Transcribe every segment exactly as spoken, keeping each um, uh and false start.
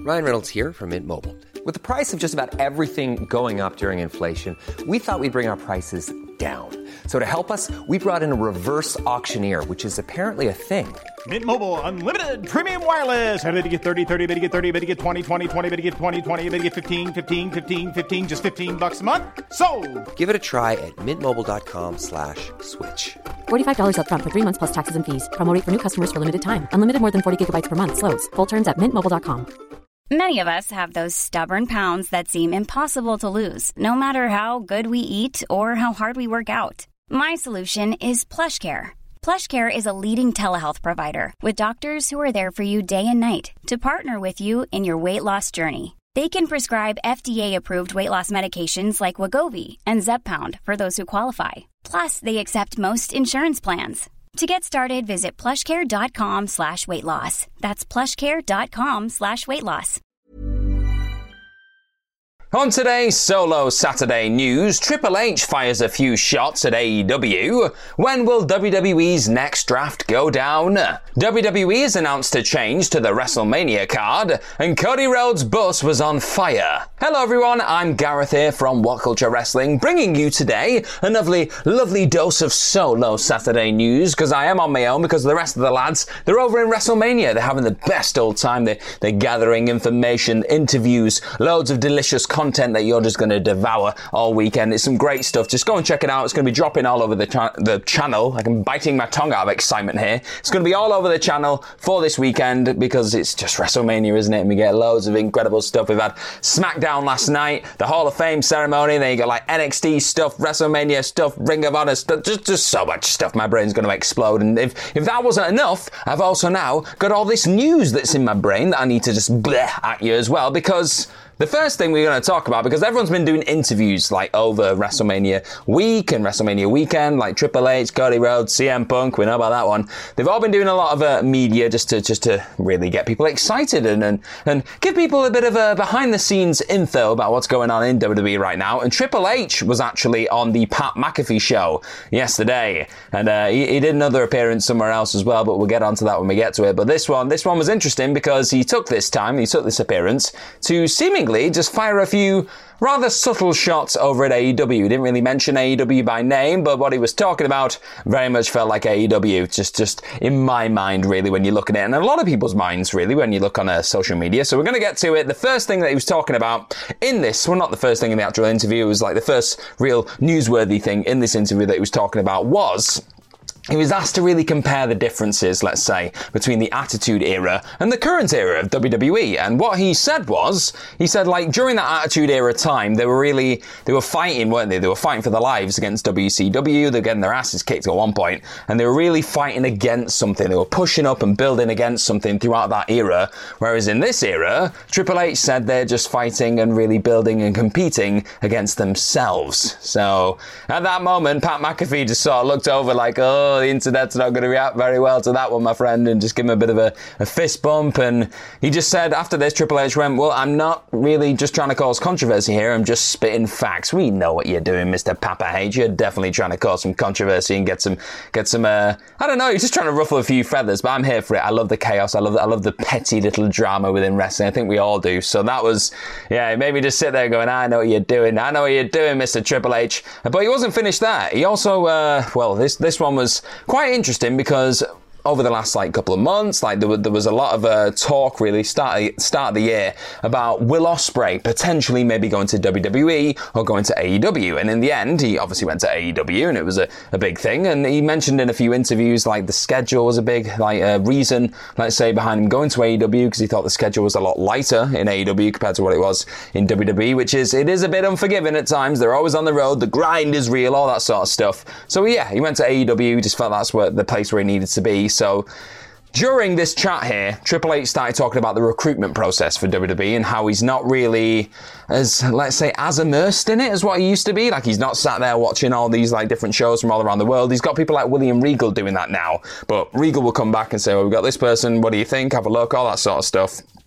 Ryan Reynolds here from Mint Mobile. With the price of just about everything going up during inflation, we thought we'd bring our prices down. So to help us, we brought in a reverse auctioneer, which is apparently a thing. Mint Mobile Unlimited Premium Wireless. How to get thirty, thirty, how to get thirty, how to get twenty, twenty, twenty, how to get twenty, twenty, how to get fifteen, fifteen, fifteen, fifteen, just fifteen bucks a month? Sold! Give it a try at mintmobile.com slash switch. forty-five dollars up front for three months plus taxes and fees. Promo rate for new customers for limited time. Unlimited more than forty gigabytes per month. Slows full terms at mint mobile dot com. Many of us have those stubborn pounds that seem impossible to lose, no matter how good we eat or how hard we work out. My solution is PlushCare. PlushCare is a leading telehealth provider with doctors who are there for you day and night to partner with you in your weight loss journey. They can prescribe F D A-approved weight loss medications like Wegovy and Zepbound for those who qualify. Plus, they accept most insurance plans. To get started, visit plushcare.com slash weight loss. That's plushcare.com slash weight loss. On today's Solo Saturday news, Triple H fires a few shots at A E W. When will W W E's next draft go down? W W E has announced a change to the WrestleMania card, and Cody Rhodes' bus was on fire. Hello everyone, I'm Gareth here from What Culture Wrestling, bringing you today a lovely, lovely dose of Solo Saturday news, because I am on my own, because the rest of the lads, they're over in WrestleMania. They're having the best old time. They're, they're gathering information, interviews, loads of delicious content content that you're just going to devour all weekend. It's some great stuff. Just go and check it out. It's going to be dropping all over the, cha- the channel. Like I'm biting my tongue out of excitement here. It's going to be all over the channel for this weekend because it's just WrestleMania, isn't it? And we get loads of incredible stuff. We've had SmackDown last night, the Hall of Fame ceremony, then you got like N X T stuff, WrestleMania stuff, Ring of Honor stuff, just, just so much stuff. My brain's going to explode. And if, if that wasn't enough, I've also now got all this news that's in my brain that I need to just bleh at you as well, because the first thing we're going to talk about, because everyone's been doing interviews like over WrestleMania week and WrestleMania weekend, like Triple H, Cody Rhodes, C M Punk, we know about that one. They've all been doing a lot of uh, media just to just to really get people excited and, and and give people a bit of a behind the scenes info about what's going on in W W E right now. And Triple H was actually on the Pat McAfee show yesterday, and uh, he, he did another appearance somewhere else as well, but we'll get onto that when we get to it. But this one, this one was interesting because he took this time, he took this appearance to seemingly just fire a few rather subtle shots over at A E W. He didn't really mention A E W by name, but what he was talking about very much felt like A E W, just just in my mind, really, when you look at it, and a lot of people's minds, really, when you look on uh, social media. So we're going to get to it. The first thing that he was talking about in this, well, not the first thing in the actual interview, it was like the first real newsworthy thing in this interview that he was talking about was he was asked to really compare the differences, let's say, between the Attitude Era and the current era of W W E. And what he said was, he said, like, during that Attitude Era time, they were really, they were fighting, weren't they? They were fighting for their lives against W C W. They were getting their asses kicked at one point, and they were really fighting against something. They were pushing up and building against something throughout that era. Whereas in this era, Triple H said they're just fighting and really building and competing against themselves. So at that moment, Pat McAfee just sort of looked over like, oh, the internet's not going to react very well to that one, my friend, and just give him a bit of a, a fist bump. And he just said after this, Triple H went, well, I'm not really just trying to cause controversy here, I'm just spitting facts. We know what you're doing, Mister Papa H. You're definitely trying to cause some controversy and get some, get some, uh, I don't know, you're just trying to ruffle a few feathers, but I'm here for it. I love the chaos. I love the, I love the petty little drama within wrestling. I think we all do. So that was, yeah, it made me just sit there going, I know what you're doing. I know what you're doing, Mister Triple H. But he wasn't finished there. He also, uh, well, this, this one was quite interesting because over the last like couple of months, like there was, there was a lot of uh, talk really start start of the year about Will Ospreay potentially maybe going to W W E or going to A E W, and in the end he obviously went to A E W and it was a, a big thing. And he mentioned in a few interviews like the schedule was a big like uh, reason, let's say, behind him going to A E W, because he thought the schedule was a lot lighter in A E W compared to what it was in W W E, which is it is a bit unforgiving at times. They're always on the road, the grind is real, all that sort of stuff. So yeah, he went to A E W, just felt that's where the place where he needed to be. So during this chat here, Triple H started talking about the recruitment process for W W E and how he's not really as, let's say, as immersed in it as what he used to be. Like, he's not sat there watching all these like different shows from all around the world. He's got people like William Regal doing that now. But Regal will come back and say, well, we've got this person, what do you think? Have a look, all that sort of stuff.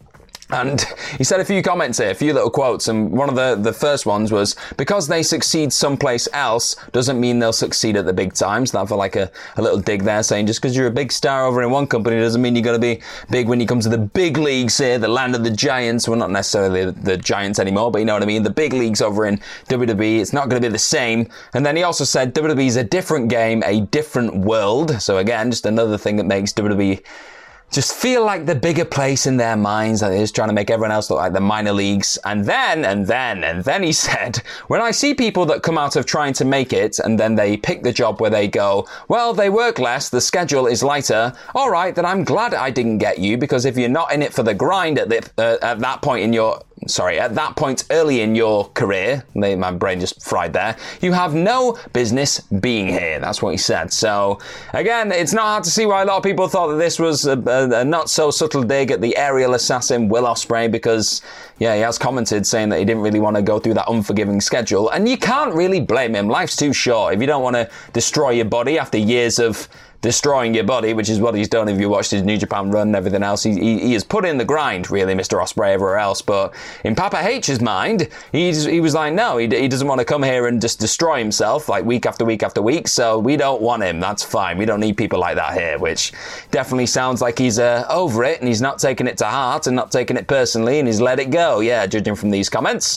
And he said a few comments here, a few little quotes, and one of the, the first ones was, because they succeed someplace else doesn't mean they'll succeed at the big times. That felt like a, a little dig there, saying just because you're a big star over in one company doesn't mean you're going to be big when you come to the big leagues here, the land of the giants. Well, not necessarily the, the giants anymore, but you know what I mean? The big leagues over in W W E, it's not going to be the same. And then he also said W W E is a different game, a different world. So again, just another thing that makes W W E just feel like the bigger place in their minds, that is trying to make everyone else look like the minor leagues. And then, and then, and then he said, when I see people that come out of trying to make it and then they pick the job where they go, well, they work less, the schedule is lighter. All right, then I'm glad I didn't get you, because if you're not in it for the grind at, the, uh, at that point in your Sorry, at that point early in your career, my brain just fried there, you have no business being here. That's what he said. So, again, it's not hard to see why a lot of people thought that this was a, a, a not-so-subtle dig at the aerial assassin, Will Ospreay, because, yeah, he has commented saying that he didn't really want to go through that unforgiving schedule, and you can't really blame him. Life's too short. If you don't want to destroy your body after years of destroying your body, which is what he's done if you watched his New Japan run and everything else. He, he, he has put in the grind, really, Mister Ospreay, everywhere else. But in Papa H's mind, he's, he was like, no, he, he doesn't want to come here and just destroy himself, like week after week after week. So we don't want him. That's fine. We don't need people like that here, which definitely sounds like he's uh, over it and he's not taking it to heart and not taking it personally and he's let it go. Yeah, judging from these comments.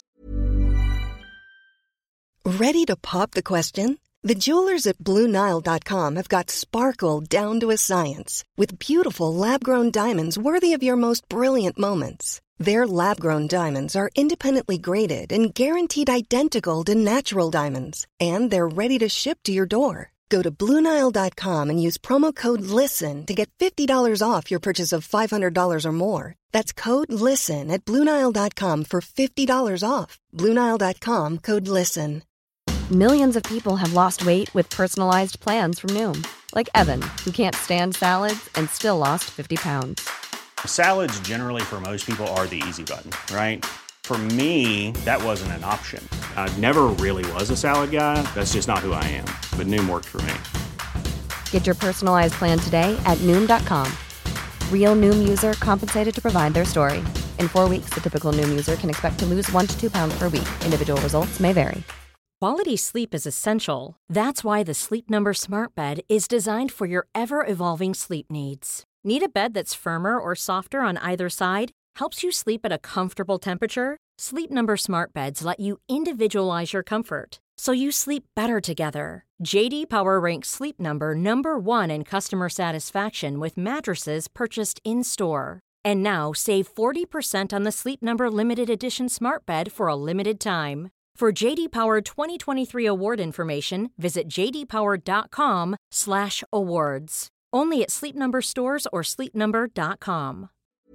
Ready to pop the question? The jewelers at Blue Nile dot com have got sparkle down to a science with beautiful lab-grown diamonds worthy of your most brilliant moments. Their lab-grown diamonds are independently graded and guaranteed identical to natural diamonds, and they're ready to ship to your door. Go to Blue Nile dot com and use promo code LISTEN to get fifty dollars off your purchase of five hundred dollars or more. That's code LISTEN at Blue Nile dot com for fifty dollars off. Blue Nile dot com, code LISTEN. Millions of people have lost weight with personalized plans from Noom. Like Evan, who can't stand salads and still lost fifty pounds. Salads generally for most people are the easy button, right? For me, that wasn't an option. I never really was a salad guy. That's just not who I am. But Noom worked for me. Get your personalized plan today at Noom dot com. Real Noom user compensated to provide their story. In four weeks, the typical Noom user can expect to lose one to two pounds per week. Individual results may vary. Quality sleep is essential. That's why the Sleep Number Smart Bed is designed for your ever-evolving sleep needs. Need a bed that's firmer or softer on either side? Helps you sleep at a comfortable temperature? Sleep Number Smart Beds let you individualize your comfort, so you sleep better together. J D Power ranks Sleep Number number one in customer satisfaction with mattresses purchased in-store. And now save forty percent on the Sleep Number Limited Edition Smart Bed for a limited time. For J D Power twenty twenty-three award information, visit j d power dot com slash awards. Only at Sleep Number stores or sleep number dot com.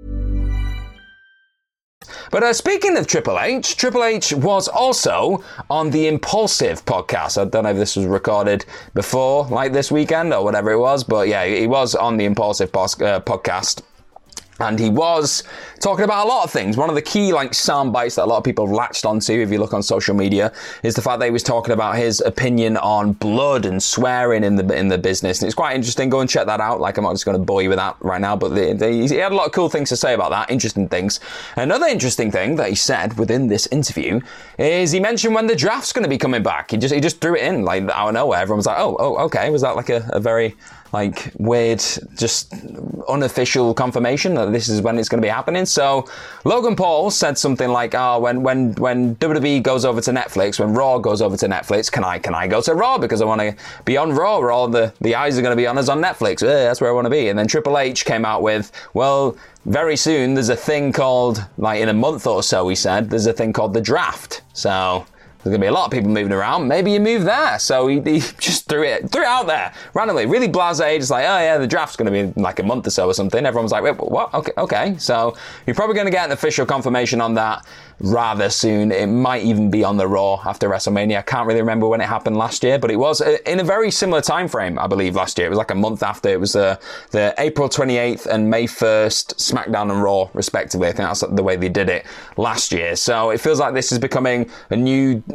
But uh, speaking of Triple H, Triple H was also on the Impulsive podcast. I don't know if this was recorded before, like this weekend or whatever it was, but yeah, he was on the Impulsive pos- uh, podcast. And he was talking about a lot of things. One of the key, like, sound bites that a lot of people have latched onto, if you look on social media, is the fact that he was talking about his opinion on blood and swearing in the in the business. And it's quite interesting. Go and check that out. Like, I'm not just going to bore you with that right now, but the, the, he had a lot of cool things to say about that. Interesting things. Another interesting thing that he said within this interview is he mentioned when the draft's going to be coming back. He just he just threw it in, like, out of nowhere. Everyone was like, oh, oh, okay. Was that like a, a very, like, weird, just unofficial confirmation that this is when it's going to be happening? So Logan Paul said something like, oh, when when when W W E goes over to Netflix, when Raw goes over to Netflix, can I can I go to Raw because I want to be on Raw where all the, the eyes are going to be on us on Netflix? Uh, that's where I want to be. And then Triple H came out with, well, very soon there's a thing called, like in a month or so, he said, there's a thing called the draft. So there's going to be a lot of people moving around. Maybe you move there. So he, he just threw it threw it out there randomly, really blasé, just like, oh yeah, the draft's going to be like a month or so or something. Everyone's like, wait, what? Okay, okay. So you're probably going to get an official confirmation on that rather soon. It might even be on the Raw after WrestleMania. I can't really remember when it happened last year, but it was in a very similar time frame, I believe, last year. It was like a month after. It was uh, the April twenty-eighth and May first SmackDown and Raw, respectively. I think that's the way they did it last year. So it feels like this is becoming a new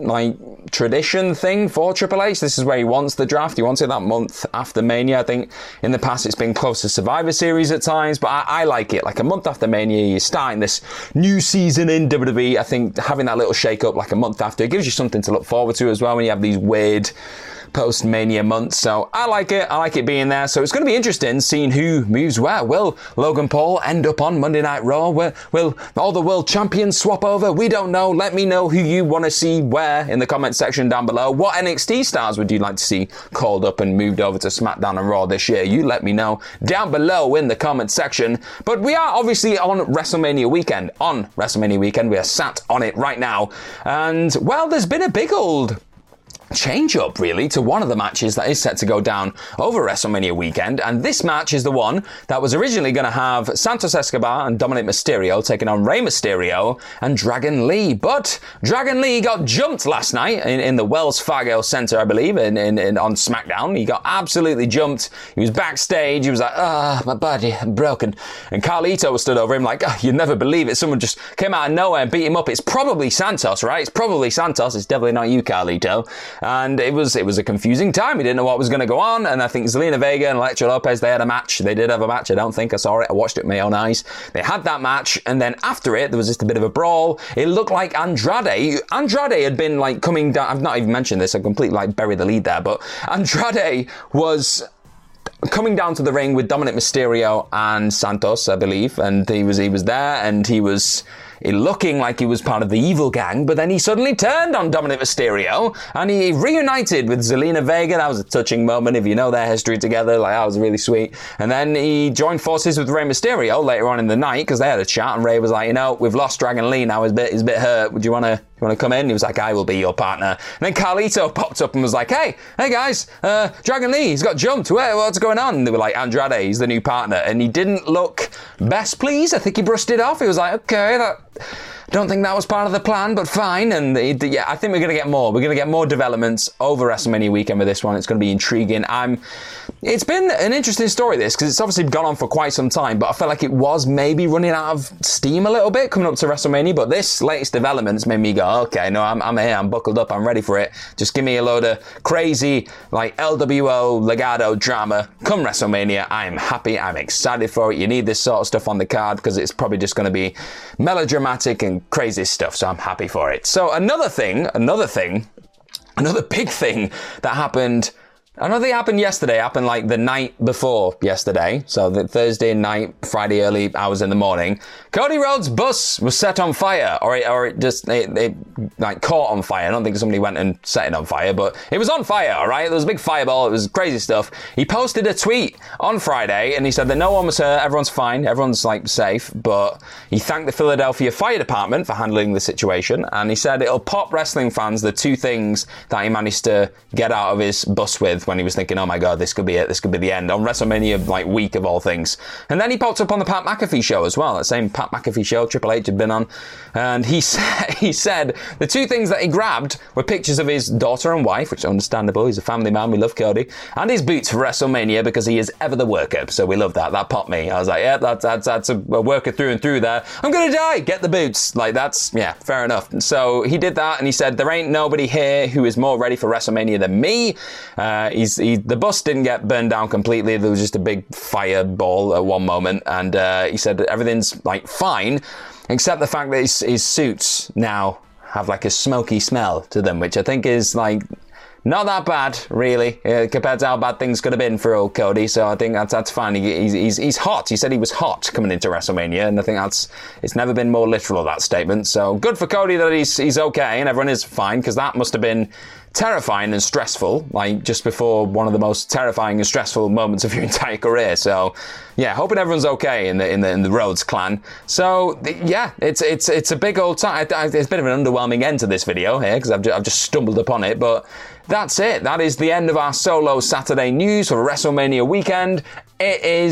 like tradition thing for Triple H. This is where he wants the draft. He wants it that month after Mania. I think in the past it's been close to Survivor Series at times, but I, I like it. Like a month after Mania, you're starting this new season in W W E. I think having that little shake up like a month after, it gives you something to look forward to as well when you have these weird post-Mania months. So I like it. I like it being there. So it's going to be interesting seeing who moves where. Will Logan Paul end up on Monday Night Raw? Will, will all the world champions swap over? We don't know. Let me know who you want to see where in the comment section down below. What N X T stars would you like to see called up and moved over to SmackDown and Raw this year? You let me know down below in the comment section. But we are obviously on WrestleMania weekend. On WrestleMania weekend. We are sat on it right now. And, well, there's been a big old change up really to one of the matches that is set to go down over WrestleMania weekend, and this match is the one that was originally going to have Santos Escobar and Dominic Mysterio taking on Rey Mysterio and Dragon Lee, but Dragon Lee got jumped last night in, in the Wells Fargo Center, I believe, in, in, in on SmackDown. He got absolutely jumped. He was backstage. He was like, ah, oh, my body, I'm broken. And Carlito stood over him like, oh, you'd never believe it. Someone just came out of nowhere and beat him up. It's probably Santos, right? It's probably Santos. It's definitely not you, Carlito. And it was it was a confusing time. He didn't know what was going to go on. And I think Zelina Vega and Elektra Lopez, they had a match. They did have a match. I don't think I saw it. I watched it with my own eyes. They had that match. And then after it, there was just a bit of a brawl. It looked like Andrade. Andrade had been like coming down. I've not even mentioned this. I completely like buried the lead there. But Andrade was coming down to the ring with Dominic Mysterio and Santos, I believe. And he was he was there and he was looking like he was part of the evil gang, but then he suddenly turned on Dominic Mysterio and he reunited with Zelina Vega. That was a touching moment if you know their history together. Like, that was really sweet. And then he joined forces with Rey Mysterio later on in the night because they had a chat, and Rey was like, you know, we've lost Dragon Lee now. He's a bit, he's a bit hurt. Would you want to you want to come in? He was like, I will be your partner. And then Carlito popped up and was like, hey, hey guys, uh, Dragon Lee, he's got jumped. Where, what's going on? And they were like, Andrade, he's the new partner. And he didn't look best pleased. I think he brushed it off. He was like, okay, that... don't think that was part of the plan, but fine. And it, yeah, I think we're going to get more. We're going to get more developments over WrestleMania weekend with this one. It's going to be intriguing. I'm. It's been an interesting story, this, because it's obviously gone on for quite some time, but I felt like it was maybe running out of steam a little bit coming up to WrestleMania. But this latest developments made me go, okay, no, I'm, I'm here. I'm buckled up. I'm ready for it. Just give me a load of crazy, like, L W O Legado drama. Come WrestleMania, I'm happy. I'm excited for it. You need this sort of stuff on the card because it's probably just going to be melodramatic and crazy stuff, so I'm happy for it. So another thing, another thing, another big thing that happened, another thing happened yesterday, happened like the night before yesterday, so the Thursday night, Friday early hours in the morning. Cody Rhodes' bus was set on fire, or it, or it just, it, it like caught on fire. I don't think somebody went and set it on fire, but it was on fire, alright? There was a big fireball, it was crazy stuff. He posted a tweet on Friday, and he said that no one was hurt, everyone's fine, everyone's like safe, but he thanked the Philadelphia Fire Department for handling the situation, and he said it'll pop wrestling fans the two things that he managed to get out of his bus with when he was thinking, oh my god, this could be it, this could be the end, on WrestleMania like week of all things. And then he popped up on the Pat McAfee show as well, that same Pat McAfee show Triple H had been on, and he said, he said the two things that he grabbed were pictures of his daughter and wife, which is understandable, he's a family man, we love Cody, and his boots for WrestleMania because he is ever the worker, so we love that. That popped me. I was like, yeah, that's, that's, that's a, a worker through and through there. I'm gonna die, get the boots. Like, that's, yeah, fair enough. And so he did that, and he said, there ain't nobody here who is more ready for WrestleMania than me. Uh, he's, he, the bus didn't get burned down completely, there was just a big fireball at one moment, and uh, he said everything's like fine, except the fact that his, his suits now have like a smoky smell to them, which I think is like not that bad, really, uh, compared to how bad things could have been for old Cody. So I think that's that's fine. He, he's, he's he's hot. He said he was hot coming into WrestleMania, and I think that's it's never been more literal, that statement. So good for Cody that he's he's okay and everyone is fine, because that must have been terrifying and stressful, like just before one of the most terrifying and stressful moments of your entire career. So yeah, hoping everyone's okay in the in the in the Rhodes clan. So yeah, it's it's it's a big old time. It's a bit of an underwhelming end to this video here because I've just, I've just stumbled upon it, but that's it. That is the end of our solo Saturday news for WrestleMania weekend. It is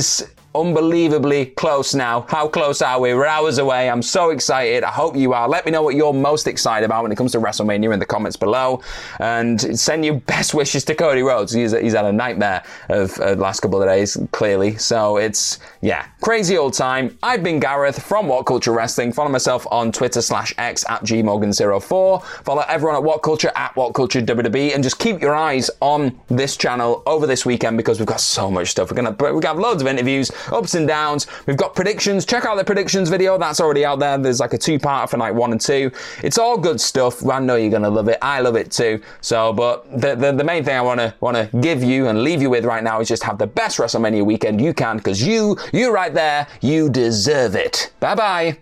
unbelievably close now. How close are we? We're hours away. I'm so excited. I hope you are. Let me know what you're most excited about when it comes to WrestleMania in the comments below. And send your best wishes to Cody Rhodes. He's, he's had a nightmare of uh, the last couple of days, clearly. So it's, yeah, crazy old time. I've been Gareth from What Culture Wrestling. Follow myself on Twitter slash X at G Morgan zero four. Follow everyone at What Culture at What Culture W W E. And just keep your eyes on this channel over this weekend because we've got so much stuff. We're gonna we have loads of interviews, ups and downs. We've got predictions. Check out the predictions video. That's already out there. There's like a two-parter for night one and two. It's all good stuff. I know you're gonna love it. I love it too. So, but the the, the main thing I wanna wanna give you and leave you with right now is just have the best WrestleMania weekend you can because you you right there, you deserve it. Bye bye.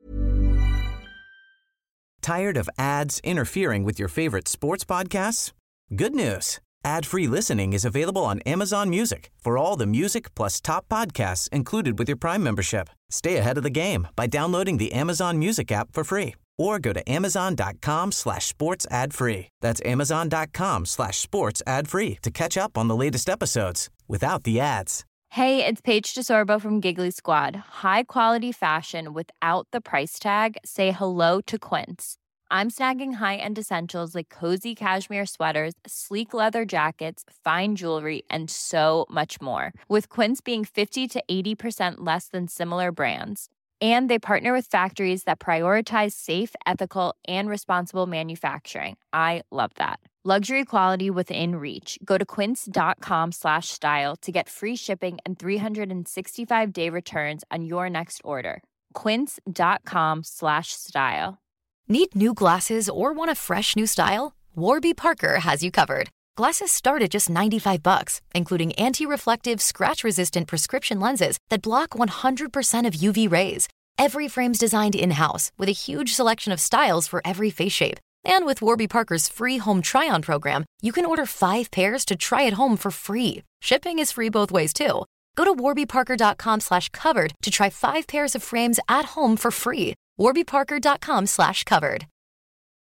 Tired of ads interfering with your favorite sports podcasts? Good news. Ad-free listening is available on Amazon Music for all the music plus top podcasts included with your Prime membership. Stay ahead of the game by downloading the Amazon Music app for free or go to amazon.com slash sports ad free. That's amazon.com slash sports ad free to catch up on the latest episodes without the ads. Hey, it's Paige DeSorbo from Giggly Squad. High quality fashion without the price tag. Say hello to Quince. I'm snagging high-end essentials like cozy cashmere sweaters, sleek leather jackets, fine jewelry, and so much more. With Quince being fifty to eighty percent less than similar brands. And they partner with factories that prioritize safe, ethical, and responsible manufacturing. I love that. Luxury quality within reach. Go to quince.com slash style to get free shipping and three sixty-five day returns on your next order. Quince.com slash style. Need new glasses or want a fresh new style? Warby Parker has you covered. Glasses start at just ninety-five bucks, including anti-reflective, scratch-resistant prescription lenses that block one hundred percent of U V rays. Every frame's designed in-house with a huge selection of styles for every face shape. And with Warby Parker's free home try-on program, you can order five pairs to try at home for free. Shipping is free both ways, too. Go to warbyparker.com slash covered to try five pairs of frames at home for free. warbyparker.com slash covered.